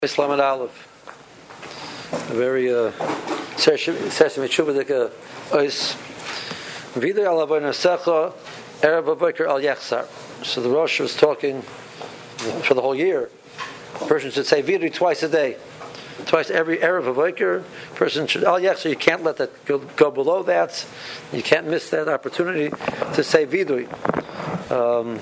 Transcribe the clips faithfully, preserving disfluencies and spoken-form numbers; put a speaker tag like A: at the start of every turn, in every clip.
A: Islam and Aleph, a very uh, session Mechubadika Ois Vidu Alavoy Nasecha Erev Avokar Al Yechsar. So the Rosh was talking for the whole year. A person should say Vidu twice a day, twice every Erev Avokar. Person should Al Yechsar. You can't let that go, go below that. You can't miss that opportunity to say Vidu. Um,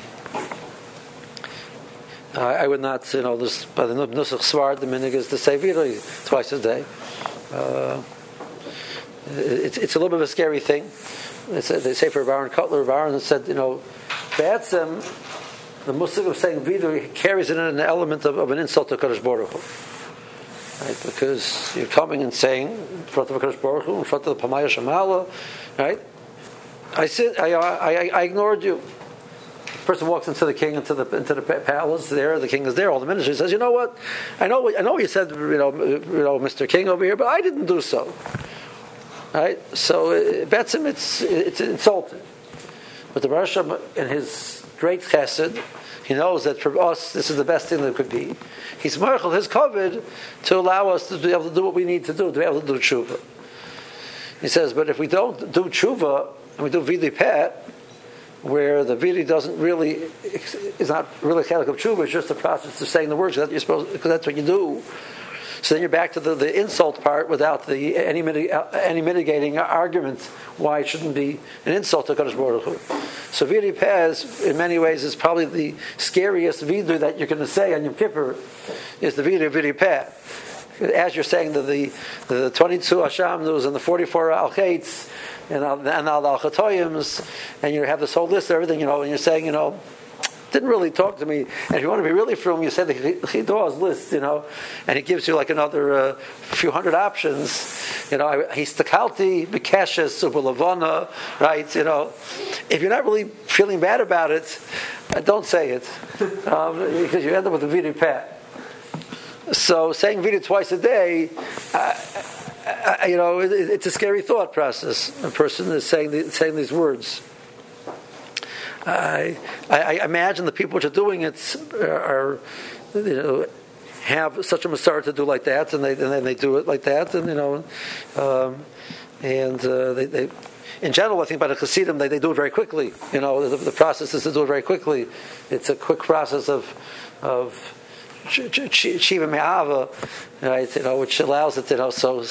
A: I would not, you know, this, by the Nusach Svard, the minig is to say Vidu twice a day. Uh, it's, it's a little bit of a scary thing. It's a, they say for Baron Cutler, Baron said, you know, Ba'atzem, the Muslim of saying Vidu carries in it an element of, of an insult to Kadosh Baruch Hu. Right? Because you're coming and saying, in front of Kadosh Baruch Hu, in front of the Pamaya Shamala, right? I said, I, I, I ignored you. Person walks into the king, into the into the palace. There, the king is there. All the ministers says, "You know what? I know, I know. You said, you know, you know, Mister King over here, but I didn't do so." Right? So, uh, Betzim, it's it's insulting. But the Rosh in his great chesed, he knows that for us, this is the best thing that could be. He's marchal his covet to allow us to be able to do what we need to do, to be able to do tshuva. He says, but if we don't do tshuva and we do vidui peh, where the Vidi doesn't really, is not really chelik of tshuva, it's just the process of saying the words, because you're supposed, because that's what you do. So then you're back to the, the insult part without the any any mitigating argument why it shouldn't be an insult to Kadosh Baruch Hu. So Vidi Pez, in many ways, is probably the scariest Vidu that you're going to say on Yom Kippur, is the Vidi Vidi Pez. As you're saying the the, the twenty-two Hashamnus and the forty-four Al Chaitz, and al al chatoyim's, and you have this whole list of everything, you know, and you're saying, you know, didn't really talk to me. And if you want to be really from, you say the Chido's list, you know, and he gives you like another uh, few hundred options. You know, he's takalti, bekeshes, subalavana, right? You know, if you're not really feeling bad about it, uh, don't say it, um, because you end up with a Vidu Peh. So saying Vidu twice a day, uh, uh, you know, it, it's a scary thought process. A person is saying the, saying these words. I, I, I imagine the people which are doing it are, you know, have such a masar to do like that, and they and then they do it like that, and you know, um, and uh, they, they, in general, I think by the Hasidim, they, they do it very quickly. You know, the, the process is to do it very quickly. It's a quick process of of. Shiva Me'ava, right? You know, which allows it, you know, so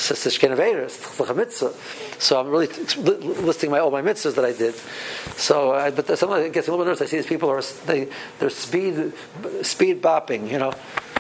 A: so I'm really listing my all my mitzvahs that I did. So, I, but sometimes it gets a little bit nervous. I see these people are they they're speed speed bopping, you know.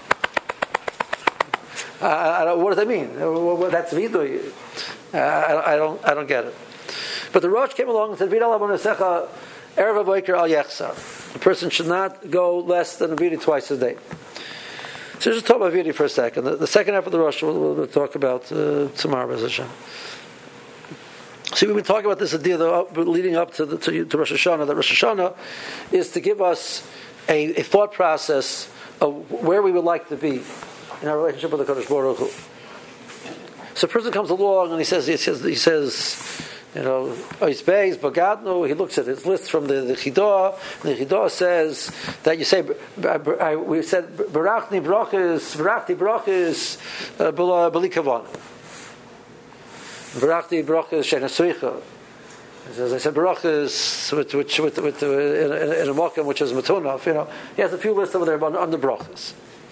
A: Uh, I don't, what does that mean? That's vidu. Uh, I, I don't I don't get it. But the Rosh came along and said, "Vidal Abonesecha Erev Avokar Al Yechsar." The person should not go less than a vidu twice a day. So just talk about Vidi for a second. The, the second half of the Rosh we'll, we'll talk about uh, tomorrow, B'ez Hashem. See, we've been talking about this idea though, leading up to, the, to, to Rosh Hashanah, that Rosh Hashanah is to give us a, a thought process of where we would like to be in our relationship with the Kadosh Baruch Hu. So a person comes along and he says, he says, he says, you know, Oisbeis, Bagadnu, he looks at his list from the, the Chidah, and the Chidah says that you say, we said, Barachni brachis, Barachni brachis, Bali Kavan. Barachni brachis, Shenasuicha. As I said, brachis, which, which, with, with, in, in, in a Mokum, which is Matunaf, you know, he has a few lists over there on the brachis.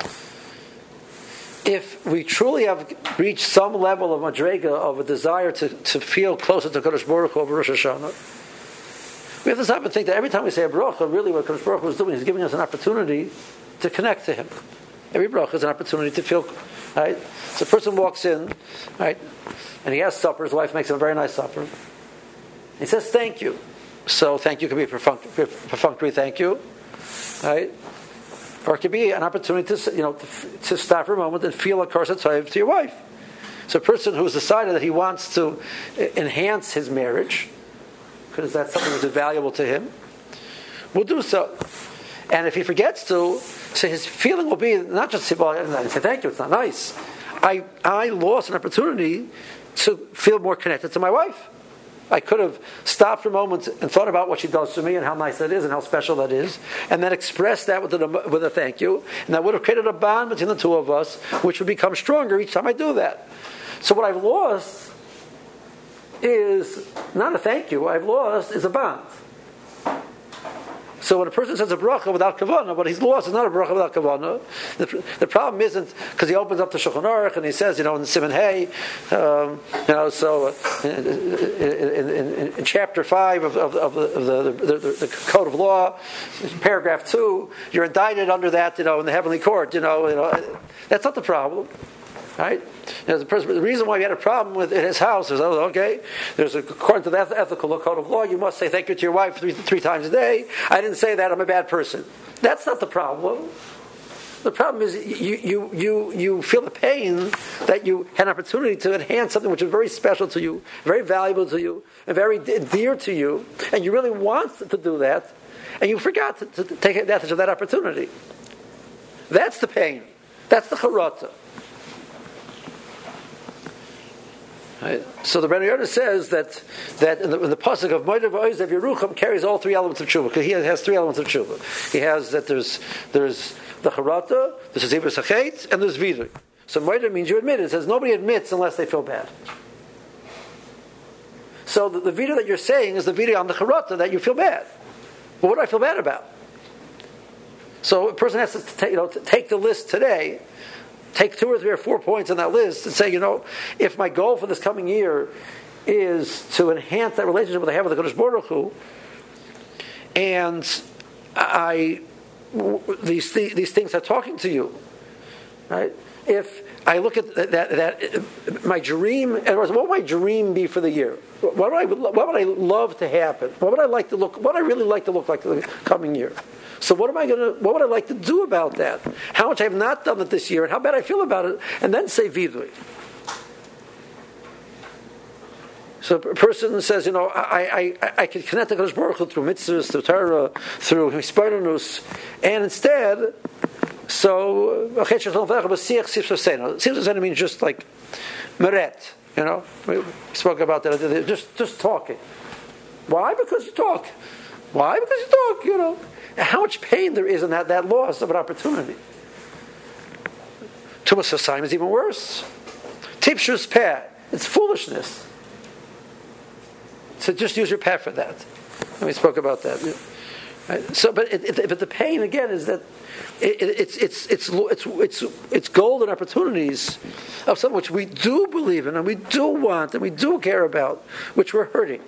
A: If we truly have reached some level of madrega, of a desire to, to feel closer to Kadosh Baruch Hu over Rosh Hashanah, we have to stop and think that every time we say a bracha, really what Kadosh Baruch Hu is doing is giving us an opportunity to connect to Him. Every bracha is an opportunity to feel, right? So a person walks in, right, and he has supper. His wife makes him a very nice supper. He says, "Thank you." So thank you can be a perfunctory, perfunctory thank you, right? Or it could be an opportunity to, you know, to, to stop for a moment and feel a curse to your wife. So a person who's decided that he wants to enhance his marriage, because that's something which is valuable to him, will do so. And if he forgets to, so his feeling will be not just say, well, I say thank you, it's not nice. I I lost an opportunity to feel more connected to my wife. I could have stopped for a moment and thought about what she does to me and how nice that is and how special that is, and then expressed that with a, with a thank you, and that would have created a bond between the two of us, which would become stronger each time I do that. So what I've lost is not a thank you. What I've lost is a bond. So when a person says a bracha without kavanah, what he's lost is not a bracha without kavanah. The, the problem isn't because he opens up the Shulchan Aruch and he says, you know, in Siman Hey, um, you know, so uh, in, in, in, in chapter five of, of, of, the, of the, the, the, the Code of Law, paragraph two, you're indicted under that, you know, in the heavenly court. You know, you know, that's not the problem. Right? You know, the, person, the reason why he had a problem with in his house is, oh, okay, there's a, according to the ethical code of law, you must say thank you to your wife three, three times a day. I didn't say that, I'm a bad person. That's not the problem. The problem is you, you, you, you feel the pain that you had an opportunity to enhance something which is very special to you, very valuable to you, and very dear to you, and you really want to do that, and you forgot to, to take advantage of that opportunity. That's the pain. That's the charata. Right? So the Ben Yoda says that that in the, in the pasuk of Moedav Oizev Yerucham carries all three elements of tshuva, because he has three elements of tshuva. He has that there's there's the charata, there's the zivur sachet, and there's vidui. So Moedav means you admit it. It says nobody admits unless they feel bad. So the, the vidui that you're saying is the vidui on the charata that you feel bad. Well, what do I feel bad about? So a person has to take, you know, to take the list today. Take two or three or four points on that list and say, you know, if my goal for this coming year is to enhance that relationship that I have with the Kodesh Baruch Hu, and I these these things are talking to you, right? If I look at that, that, that my dream, in other words, what would my dream be for the year? What would I what would I love to happen? What would I like to look? What would I really like to look like the coming year? So what am I going to? What would I like to do about that? How much I have not done it this year, and how bad I feel about it, and then say vidui. So a person says, you know, I I, I can connect the Kodesh Baruch Hu through mitzvahs, through Torah, through hisparanus, and instead, so siyach means just like meret. You know, we spoke about that. Just just talking. Why? Because you talk. Why? Because you talk. You know. How much pain there is in that, that loss of an opportunity. Tumas Hasayim is even worse. Tipshus peh, it's foolishness. So just use your peh for that. And we spoke about that. Right? So, but it, it, but the pain again is that it, it, it's it's it's it's it's it's golden opportunities of something which we do believe in and we do want and we do care about, which we're hurting.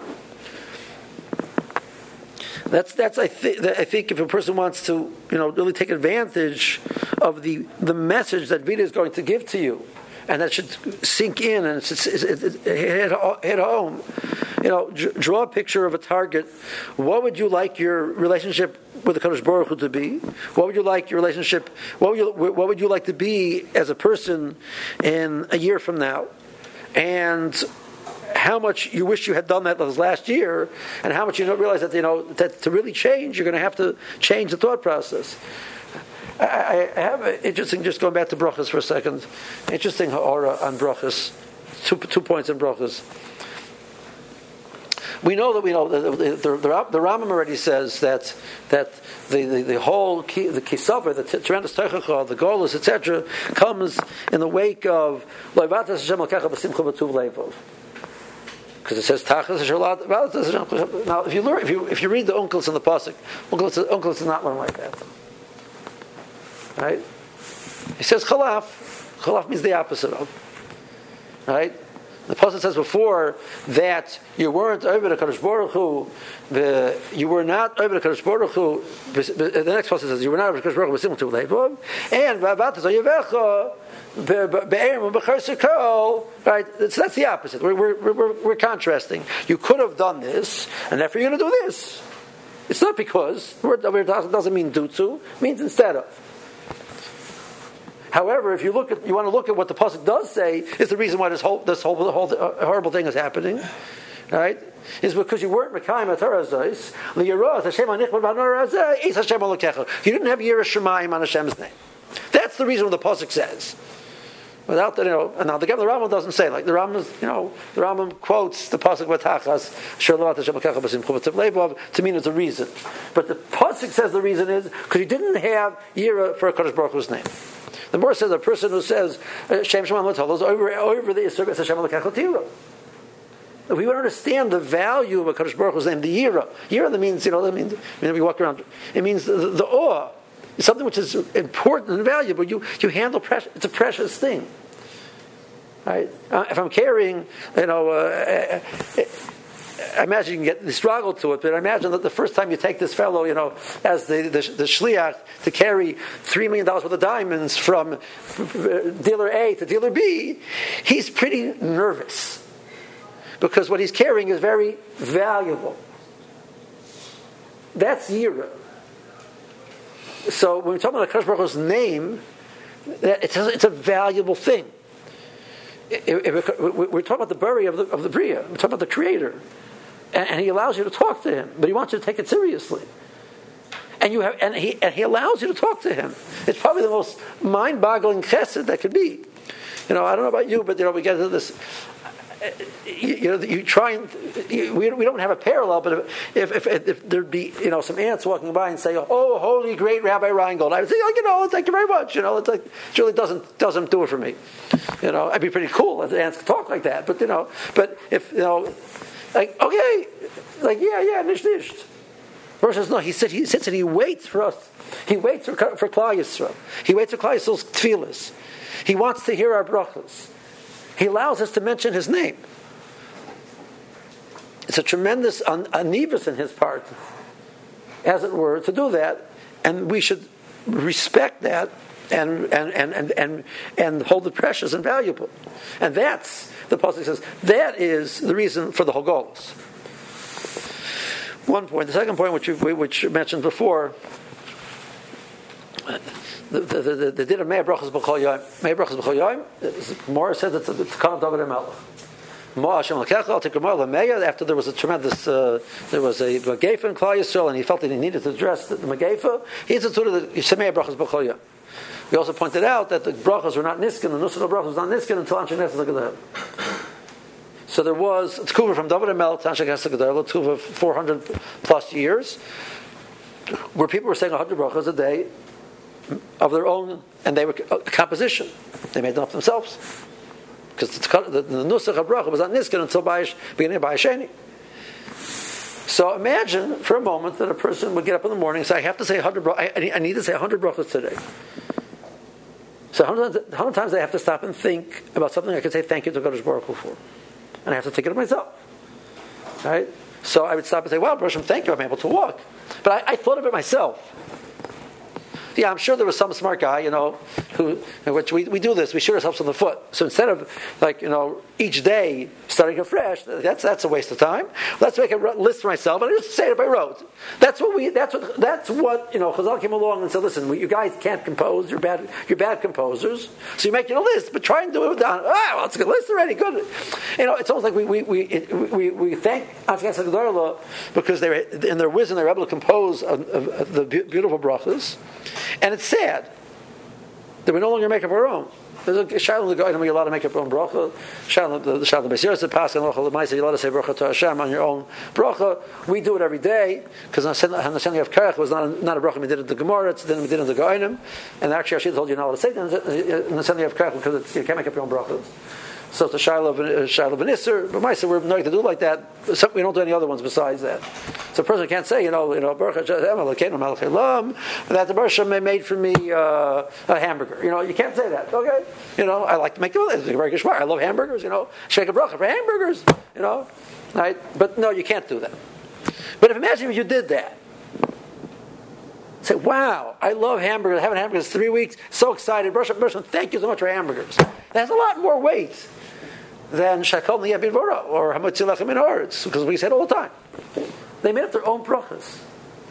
A: That's that's I think I think if a person wants to, you know, really take advantage of the the message that Vida is going to give to you, and that should sink in and it's, it's, it's, it's, hit, hit home. You know, draw a picture of a target. What would you like your relationship with the Kodesh Baruch Hu to be? What would you like your relationship? What would you what would you like to be as a person in a year from now? And how much you wish you had done that last year, and how much you don't realize that, you know, that to really change, you're going to have to change the thought process. I, I have an interesting, just going back to brachas for a second, interesting ha'ara on brachas, two, two points on brachas. We know that we know the the, the, the Rambam already says that that the, the, the whole ki, the kisava, the tremendous teichacha, the golus, et cetera, comes in the wake of loivatas Hashem l'kecha b'simcha b'tuv leivov. Because it says tachas Hashem. Now, if you learn, if you if you read the uncles in the pasuk, uncles uncles does not learn like that. Right? He says chalaf. Chalaf means the opposite of. Right? The pasuk says before that you weren't over the Kadosh Baruch Hu, you were not over the Kadosh Baruch Hu. The next pasuk says you were not over the Kadosh Baruch Hu b'simul tu leivov, and v'avatas oyevecha be'erim b'char. Right, so that's the opposite. We're, we're we're we're contrasting. You could have done this, and therefore you're going to do this. It's not because the word doesn't mean due to, it means instead of. However, if you look at, you want to look at what the pasuk does say is the reason why this whole this whole, whole uh, horrible thing is happening, right? Is because you weren't mekayim Torah zos liyirah Hashem anichvad b'nor hazeh is Hashem alokecha. You didn't have Yirah Shemayim on Hashem's name. That's the reason what the pasuk says. Without the, you know, and now the, the Rambam doesn't say, like the Rambam, you know, the Rambam quotes the pasuk Vatachas, to mean it's a reason. But the pasuk says the reason is because he didn't have Yira for a Kadosh Baruch Hu's name. The Gemara says a person who says Shem Shema L'Tov is over over the Yisur Hashem L'Kach L'Tira. If we would understand the value of a Kadosh Baruch Hu's name, the Yira, Yira that means, you know, that means when we walk around, it means the, the, the awe. It's something which is important and valuable. You you handle precious. It's a precious thing, right? Uh, if I'm carrying, you know, uh, I imagine you can get the struggle to it. But I imagine that the first time you take this fellow, you know, as the the, the shliach to carry three million dollars worth of diamonds from dealer A to dealer B, he's pretty nervous because what he's carrying is very valuable. That's Yira. So when we talk about Kadosh Baruch Hu's name, it's a, it's a valuable thing. We're talking about the Bari of the of the Bria. We're talking about the Creator, and, and He allows you to talk to Him, but He wants you to take it seriously. And you have, and He and He allows you to talk to Him. It's probably the most mind-boggling chesed that could be. You know, I don't know about you, but you know, we get into this. You, you know, you try and you, we we don't have a parallel, but if, if if if there'd be, you know, some ants walking by and say, "Oh, holy great Rabbi Reingold," I would say, "Oh, you know, thank you very much." You know, it's like, it really doesn't doesn't do it for me. You know, I'd be pretty cool if the ants could talk like that, but you know, but if you know, like okay, like yeah, yeah, nish nish. Verse says no. He said he sits and he waits for us. He waits for for Klal Yisrael. He waits for Klal Yisrael's tefillas. He wants to hear our brachos. He allows us to mention His name. It's a tremendous anivus in His part, as it were, to do that, and we should respect that and and and and and, and hold it precious and valuable. And that's the pasuk says that is the reason for the whole Golus. One point. The second point, which we which you mentioned before. The the the, the din of Mei Brachos B'Chol Yom. Mei Brachos B'Chol Yom. Gemara says it's the Kana of David HaMelech. After there was a tremendous, uh, there was a Megefa in Klal Yisrael, and he felt that he needed to address the, the Megefa. He instituted the Yismei Brachos B'Chol Yom. We also pointed out that the brachos were not niskin, the nusach of brachos was not niskin until Anshe Knesset HaGedol. So there was Tkuva from David HaMelech to Anshe Knesset HaGedol, Tkuva of four hundred plus years, where people were saying one hundred brachos a day of their own, and they were a composition. They made them up themselves. Because the, the, the nusach of bracha was not niskin until Bayish, beginning of Bayisheni. So imagine for a moment that a person would get up in the morning and say, I have to say one hundred brachos, I, I need to say one hundred brachos today. So one hundred, one hundred times I have to stop and think about something I could say thank you to Kadosh Baruch Hu for. And I have to think it of myself. Right? So I would stop and say, wow, Baruch Hashem, thank you, I'm able to walk. But I, I thought of it myself. Yeah, I'm sure there was some smart guy, you know, who, in which we, we do this, we shoot ourselves on the foot. So instead of, like, you know, each day starting afresh, that's that's a waste of time. Let's make a list for myself, and I just say it by rote. That's what we, that's what, that's what, you know, Chazal came along and said, listen, you guys can't compose, you're bad, you're bad composers, so you make your list, but try and do it down. Ah, well, it's a good list already, good. You know, it's almost like we we we it, we, we thank Anshe Knesset HaGedol because they were, in their wisdom, they were able to compose a, a, a, the beautiful brachas. And it's sad that we no longer make up our own. There's a Shiloh the Goyim, you're allowed to make up your own bracha. Shiloh the Shiloh the Beis Yosef pass and Lochal L'Maisa, you're allowed to say bracha to Hashem on your own bracha. We do it every day because Haneseni of Kerech was not a, not a bracha we did in the Gemara, it's then we did in the Goyim, and actually Rashi told you not allowed to say Haneseni of Kerech because you can't make up your own brachas. So it's the Shiloh Shiloh B'Nisr, but Maisa we're not to do like that. We don't do any other ones besides that. So a person can't say, you know, you know, Baruch Hashem, Malach Elam, that the Baruch Hashem made for me uh, a hamburger. You know, you can't say that. Okay, you know, I like to make them. Very good. I love hamburgers. You know, shake a bracha for hamburgers. You know, right? But no, you can't do that. But if imagine if you did that. Say, wow, I love hamburgers. I haven't had hamburgers three weeks. So excited. Baruch Hashem, thank you so much for hamburgers. That has a lot more weight than Shakol Niyabid Vora or Hamatzilach Min Haaretz, because we say it all the time. They made up their own brachas.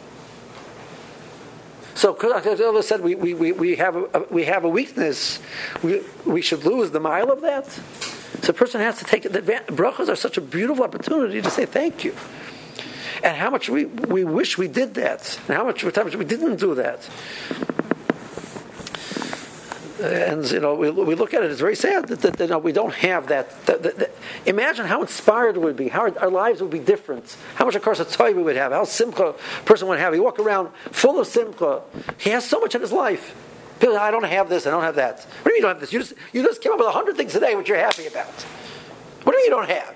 A: So Kuzak said we, we, we, we have a, we have a weakness. We, we should lose the mile of that. So a person has to take it. The brachas are such a beautiful opportunity to say thank you. And how much we, we wish we did that. And how much times we didn't do that. And you know, we, we look at it; it's very sad that, that, that you know, we don't have that, that, that, that. Imagine how inspired it would be, how our, our lives would be different, how much of course a toy we would have, how simcha a person would have. He walk around full of simcha. He has so much in his life. People say, I don't have this, I don't have that. What do you mean you don't have this? You just you just came up with a hundred things today which you're happy about. What do you mean you don't have?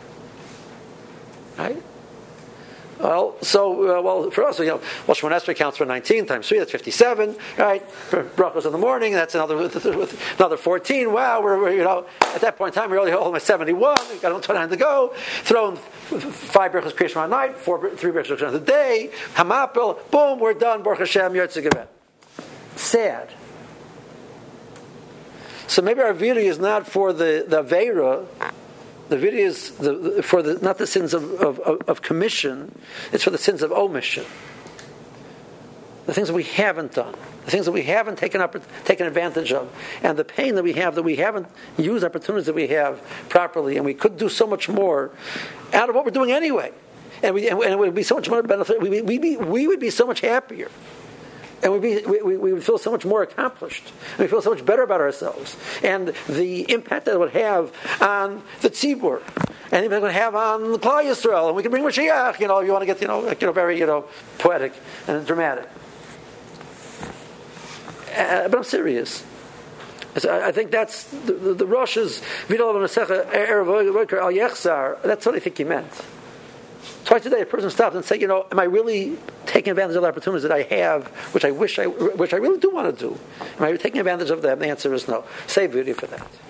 A: Right? Well, so, uh, well, for us, you know, well, Shemon Esrei counts for nineteen times three, that's fifty-seven, right? Brachos in the morning, that's another another fourteen. Wow, we're, we're, you know, at that point in time, we're only almost seventy-one, we've got twenty-nine to go. Throw in five Brachos Kriya Shema at night, four, three Brachos Kriya a day, Hamapel, boom, we're done, Baruch Hashem, Yotze Geved. Sad. So maybe our video is not for the, the Aveira. The video is the, the, for the, not the sins of, of, of commission, it's for the sins of omission. The things that we haven't done, the things that we haven't taken up, taken advantage of, and the pain that we have that we haven't used opportunities that we have properly, and we could do so much more out of what we're doing anyway, and we and it would be so much more benefit. We we be, we would be so much happier. And we'd be, we, we would feel so much more accomplished. And we feel so much better about ourselves. And the impact that it would have on the tzibur. And it would have on the Klal Yisrael. And we can bring Mashiach, you know, you want to get, you know, like, you know, very, you know, poetic and dramatic. Uh, but I'm serious. I think that's, the, the, the Rosh's, that's what I think he meant. Twice a day, a person stops and says, "You know, am I really taking advantage of the opportunities that I have, which I wish I, which I really do want to do? Am I taking advantage of them?" The answer is no. Save beauty for that.